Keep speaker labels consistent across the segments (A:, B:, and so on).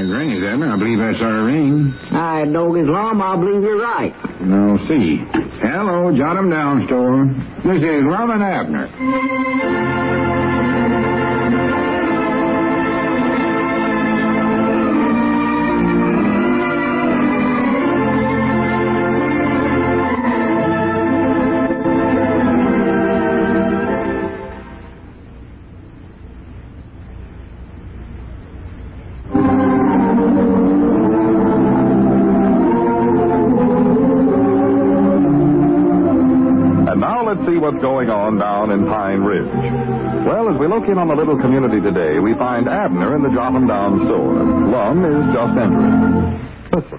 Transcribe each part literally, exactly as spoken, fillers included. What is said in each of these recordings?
A: It rings, Abner. I believe that's our ring.
B: I don't as long, I believe you're right.
A: No, see. Hello, Jot 'em Down store. This is Lum and Abner.
C: See what's going on down in Pine Ridge. Well, as we look in on the little community today, we find Abner in the Jot 'em Down store. Lum is just entering. Listen.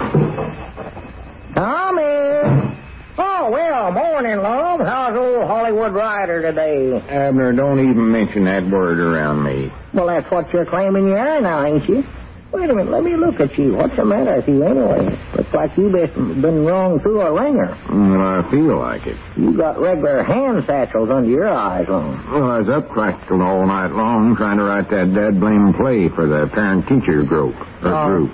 B: Tommy! Oh, well, morning, Lum. How's old Hollywood Rider today?
A: Abner, don't even mention that word around me.
B: Well, that's what you're claiming you are now, ain't you? Wait a minute, let me look at you. What's the matter with you anyway? Looks like you've been wrong through a ringer.
A: Well, I feel like it.
B: You got regular hand satchels under your eyes, Lum.
A: Well, I was up practical all night long trying to write that dad blame play for the parent-teacher group. Or
B: oh.
A: group.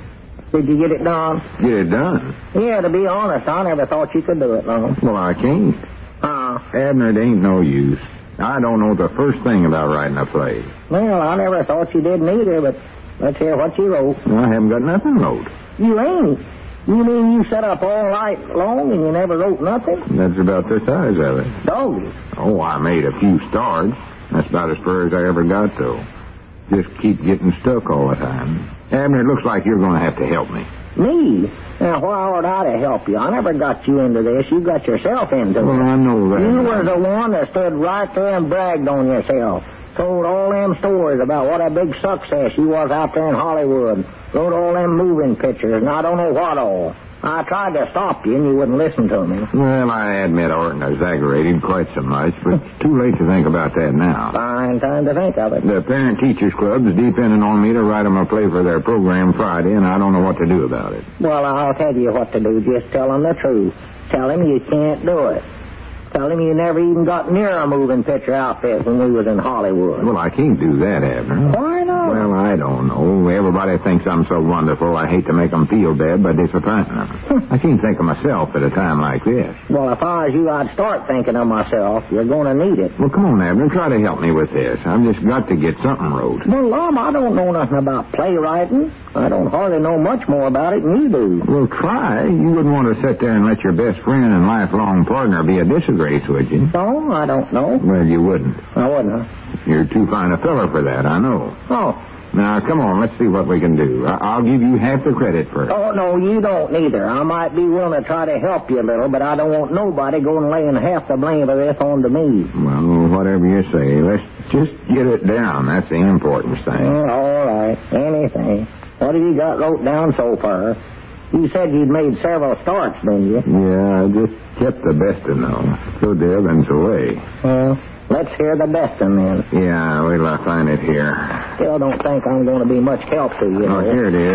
B: Did you get it done?
A: Get it done?
B: Yeah, to be honest, I never thought you could do it, Lum.
A: Well, I can't.
B: Uh,
A: Abner, it ain't no use. I don't know the first thing about writing a play.
B: Well, I never thought you did neither, but let's hear what you wrote.
A: I haven't got nothing wrote.
B: You ain't? You mean you sat up all night long and you never wrote nothing?
A: That's about the size of it.
B: Doggy.
A: Oh, I made a few starts. That's about as far as I ever got, though. Just keep getting stuck all the time. Abner, it looks like you're going to have to help me.
B: Me? Now, why would I to help you? I never got you into this. You got yourself into it.
A: Well, I know that.
B: You was the one that stood right there and bragged on yourself. Told all them stories about what a big success you was out there in Hollywood. Wrote all them moving pictures, and I don't know what all. I tried to stop you, and you wouldn't listen to me.
A: Well, I admit I wasn't exaggerated quite so much, but it's too late to think about that now.
B: Fine time to think of it.
A: The Parent Teachers Club is depending on me to write them a play for their program Friday, and I don't know what to do about it.
B: Well, I'll tell you what to do. Just tell them the truth. Tell them you can't do it. Tell him you never even got near a moving picture outfit when we was in Hollywood.
A: Well, I can't do that, Abner.
B: Why not?
A: Well, I don't know. Everybody thinks I'm so wonderful, I hate to make them feel bad by disappointing them. I can't think of myself at a time like this.
B: Well, if I was you, I'd start thinking of myself. You're going to need it.
A: Well, come on, Abner. Try to help me with this. I've just got to get something wrote.
B: Well, Lum, I don't know nothing about playwriting. I don't hardly know much more about it than you do.
A: Well, try. You wouldn't want to sit there and let your best friend and lifelong partner be a disgrace, would you?
B: No, I don't know.
A: Well, you wouldn't.
B: I wouldn't, huh?
A: You're too fine a fella for that, I know.
B: Oh.
A: Now, come on, let's see what we can do. I- I'll give you half the credit for it.
B: Oh, no, you don't neither. I might be willing to try to help you a little, but I don't want nobody going laying half the blame of this on to me.
A: Well, whatever you say. Let's just get it down. That's the important thing.
B: Yeah, all right. Anything. What have you got wrote down so far? You said you'd made several starts, didn't you?
A: Yeah, I just kept the best of them. So the others away.
B: Well, let's hear the best of them then.
A: Yeah, wait till I find it here.
B: Still don't think I'm going to be much help to you.
A: Oh, here it is.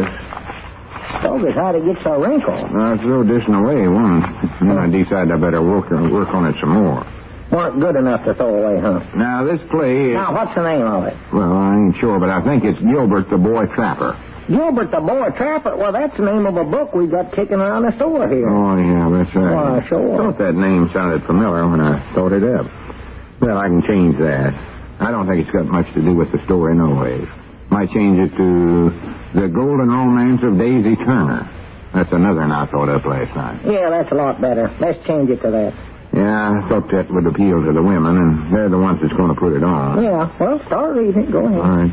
B: Doggos, how'd it get so wrinkled?
A: I threw this away one. Then I decided I better work, work on it some more.
B: Weren't good enough to throw away, huh?
A: Now, this play is...
B: Now, what's the name of it?
A: Well, I ain't sure, but I think it's Gilbert the Boy Trapper.
B: Gilbert the Boy Trapper? Well, that's the name of a book we got kicking around the store here.
A: Oh, yeah, that's right.
B: Why, sure.
A: I thought that name sounded familiar when I thought it up. Well, I can change that. I don't think it's got much to do with the story, no way. Might change it to The Golden Romance of Daisy Turner. That's another one I thought up last night.
B: Yeah, that's a lot better. Let's change it to that.
A: Yeah, I thought that would appeal to the women, and they're the ones that's going to put it on.
B: Yeah, well, start reading. Go ahead.
A: All right.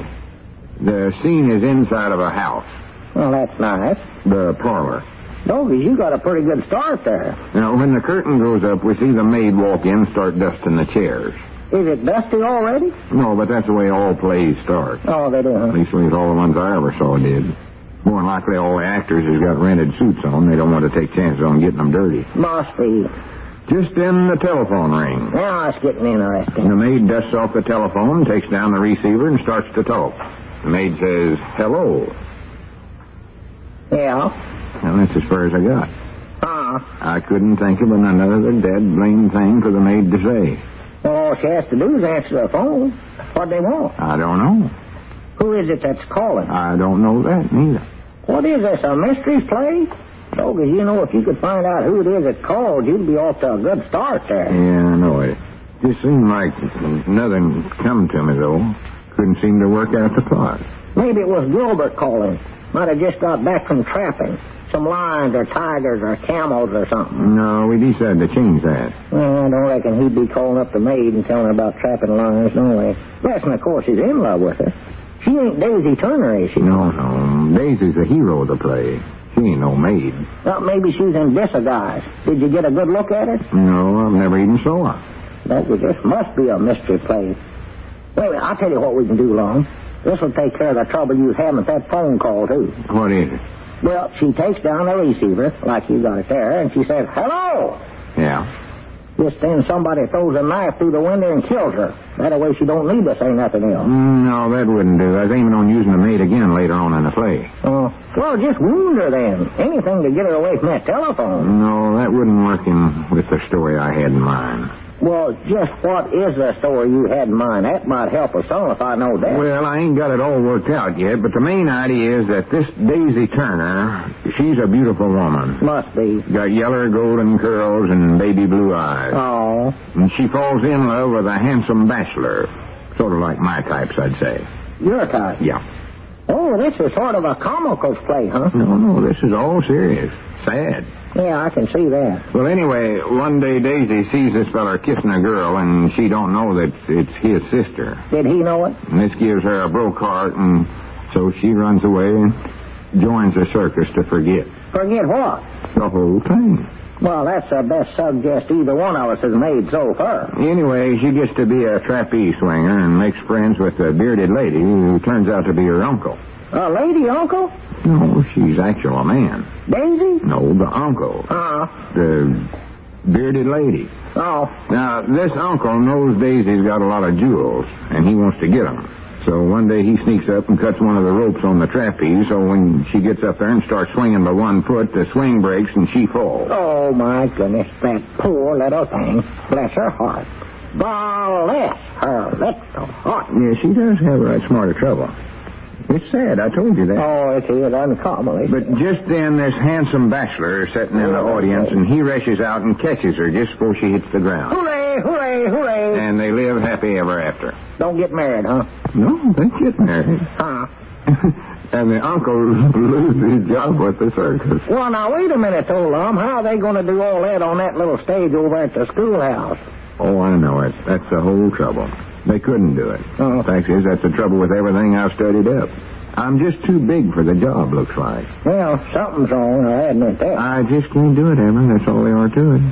A: The scene is inside of a house.
B: Well, that's nice.
A: The parlor.
B: Doggies, you got a pretty good start there.
A: Now, when the curtain goes up, we see the maid walk in and start dusting the chairs.
B: Is it dusty already?
A: No, but that's the way all plays start.
B: Oh, they do, huh?
A: At least all the ones I ever saw did. More than likely, all the actors has got rented suits on. They don't want to take chances on getting them dirty.
B: Must be.
A: Just then, the telephone rings.
B: Now it's getting interesting.
A: The maid dusts off the telephone, takes down the receiver, and starts to talk. The maid says, hello.
B: Yeah?
A: Well, that's as far as I got.
B: Uh-huh.
A: I couldn't think of another dead blame thing for the maid to say.
B: Well, all she has to do is answer the phone. What they want?
A: I don't know.
B: Who is it that's calling?
A: I don't know that, neither.
B: What is this, a mystery play? Doggers, you know, if you could find out who it is that called, you'd be off to a good start there.
A: Yeah, I know it. Just seemed like nothing come to me, though. Couldn't seem to work out the plot.
B: Maybe it was Gilbert calling. Might have just got back from trapping. Some lions or tigers or camels or something.
A: No, we decided to change that.
B: Well, I don't reckon he'd be calling up the maid and telling her about trapping lions, no way. Yes, and of course he's in love with her. She ain't Daisy Turner, is she?
A: No, no. Daisy's the hero of the play. She ain't no maid.
B: Well, maybe she's in disguise. Did you get a good look at her?
A: No, I've never even saw her.
B: That was, this must be a mystery play. Wait, I'll tell you what we can do, Lon. This will take care of the trouble you had with that phone call, too.
A: What is it?
B: Well, she takes down the receiver, like you got it there, and she says, hello!
A: Yeah.
B: Just then somebody throws a knife through the window and kills her. That way she don't need to say nothing else.
A: Mm, no, that wouldn't do. I was aiming on using the maid again later on in the play.
B: Oh, well, just wound her then. Anything to get her away from that telephone.
A: No, that wouldn't work in with the story I had in mind.
B: Well, just what is the story you had in mind? That might help us some if I know that.
A: Well, I ain't got it all worked out yet, but the main idea is that this Daisy Turner, she's a beautiful woman.
B: Must be.
A: Got yeller golden curls and baby blue eyes.
B: Oh.
A: And she falls in love with a handsome bachelor. Sort of like my types, I'd say.
B: Your type?
A: Yeah.
B: Oh, this is sort of a comical play, huh?
A: No, no, this is all serious. Sad.
B: Yeah, I can see that.
A: Well, anyway, one day Daisy sees this feller kissing a girl, and she don't know that it's his sister.
B: Did he know it?
A: And this gives her a broke heart, and so she runs away and joins the circus to forget.
B: Forget what?
A: The whole thing.
B: Well, that's the best suggest either one of us has made so far.
A: Anyway, she gets to be a trapeze swinger and makes friends with a bearded lady who turns out to be her uncle.
B: A lady uncle?
A: No, she's actually a man.
B: Daisy?
A: No, the uncle.
B: Uh-huh.
A: The bearded lady.
B: Oh.
A: Now, this uncle knows Daisy's got a lot of jewels, and he wants to get them. So one day he sneaks up and cuts one of the ropes on the trapeze, so when she gets up there and starts swinging by one foot, the swing breaks and she falls.
B: Oh, my goodness, that poor little thing. Bless her heart. Bless her little heart.
A: Yeah, she does have a right smart of trouble. It's sad, I told you that.
B: Oh, it is uncommonly.
A: But just then, this handsome bachelor is sitting in the audience, and he rushes out and catches her just before she hits the ground.
B: Hooray, hooray, hooray.
A: And they live happy ever after.
B: Don't get married, huh?
A: No, they get married.
B: Huh?
A: And the uncle loses his job with the circus.
B: Well, now, wait a minute, old Lum. How are they going to do all that on that little stage over at the schoolhouse?
A: Oh, I know it. That's the whole trouble. They couldn't do it.
B: Oh.
A: The fact is, that's the trouble with everything I've studied up. I'm just too big for the job, looks like.
B: Well, something's wrong, I admit that.
A: I just can't do it, Evan. That's all there are to it.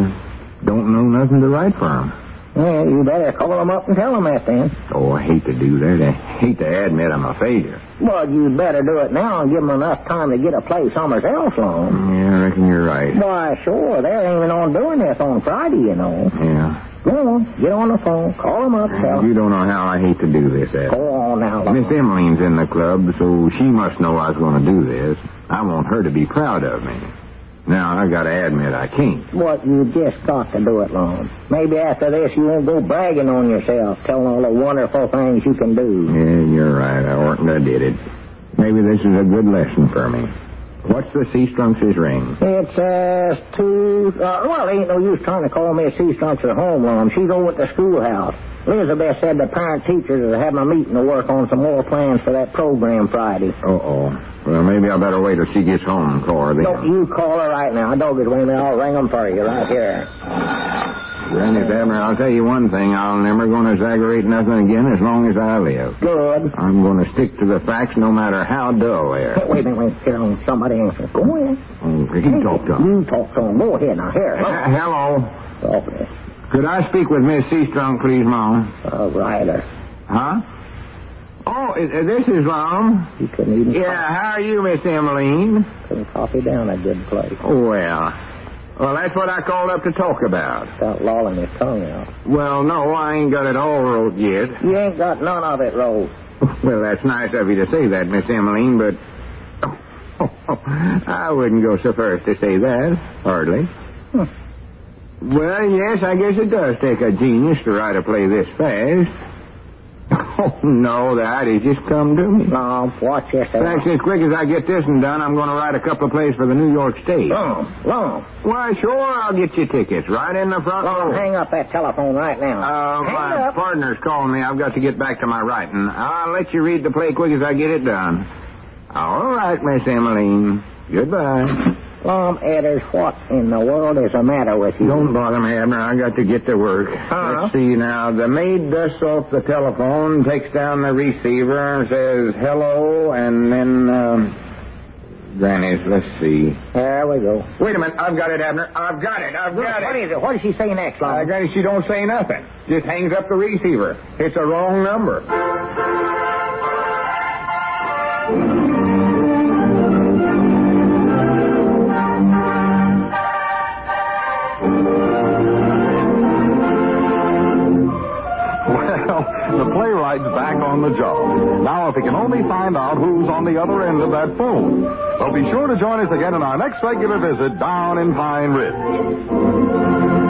A: I don't know nothing to write for 'em.
B: Well, you better call them up and tell them that, then.
A: Oh, I hate to do that. I hate to admit I'm a failure.
B: Well, you'd better do it now and give them enough time to get a play somewhere else on.
A: Yeah, I reckon you're right.
B: Why, sure. They're aiming on doing this on Friday, you know.
A: Yeah.
B: Go on. Get on the phone. Call them up. Tell
A: You don't know how I hate to do this, Ed.
B: Go on now.
A: Miss Emmeline's in the club, so she must know I was going to do this. I want her to be proud of me. Now, I got to admit I can't.
B: What, you just got to do it, Lon. Maybe after this you won't go bragging on yourself, telling all the wonderful things you can do.
A: Yeah, you're right. I oughtn't have did it. Maybe this is a good lesson for me. What's the Seastrunks' ring?
B: It says to... Uh, well, ain't no use trying to call me a Seastrunks at home, Lon. She's over at the schoolhouse. Elizabeth said the parent-teachers are having a meeting to work on some more plans for that program Friday.
A: Uh-oh. Well, maybe I better wait till she gets home and call her then.
B: Don't you call her right now. Doggone wait a minute. I'll ring them for you right here.
A: Well, Miss Abner, I'll tell you one thing. I'll never going to exaggerate nothing again as long as I live.
B: Good.
A: I'm going to stick to the facts no matter how dull they are.
B: Wait a minute. Wait. Here, on. Somebody answer. Go ahead.
A: Oh, he talked to him.
B: You talk to him. Go ahead now. Here.
A: Uh, hello.
B: Okay.
A: Could I speak with Miss Seastrunk, please, Mom?
B: All right.
A: Huh? Oh, uh, this is Mom.
B: You couldn't even...
A: Yeah, how are you, Miss Emmeline?
B: Couldn't copy down a good place.
A: Oh, well. Well, that's what I called up to talk about.
B: Without lolling your tongue out.
A: Well, no, I ain't got it all wrote yet.
B: You ain't got none of it wrote.
A: Well, that's nice of you to say that, Miss Emmeline, but... I wouldn't go so far as to say that, hardly.
B: Hmm.
A: Well, yes, I guess it does take a genius to write a play this fast. Oh, no, the idea just come to me.
B: No, watch yourself.
A: Thanks, as quick as I get this one done, I'm going to write a couple of plays for the New York State.
B: Long, long.
A: Why, sure, I'll get you tickets right in the front
B: Long,
A: row.
B: hang up that telephone right now.
A: Uh,
B: hang
A: my
B: up.
A: partner's calling me. I've got to get back to my writing. I'll let you read the play quick as I get it done. All right, Miss Emmeline. Goodbye.
B: Long, Edders, what in the world is the matter with you?
A: Don't bother me, Abner. I got to get to work.
B: Uh-huh.
A: Let's see now. The maid dusts off the telephone, takes down the receiver, and says hello, and then, um, Granny's, let's see.
B: There we go.
A: Wait a minute. I've got it, Abner. I've got it. I've got
B: What
A: it.
B: is it? What does she say next, Long?
A: Uh, Granny, she don't say nothing. Just hangs up the receiver. It's a wrong number.
C: The playwright's back on the job. Now, if he can only find out who's on the other end of that phone. Well, be sure to join us again in our next regular visit down in Pine Ridge.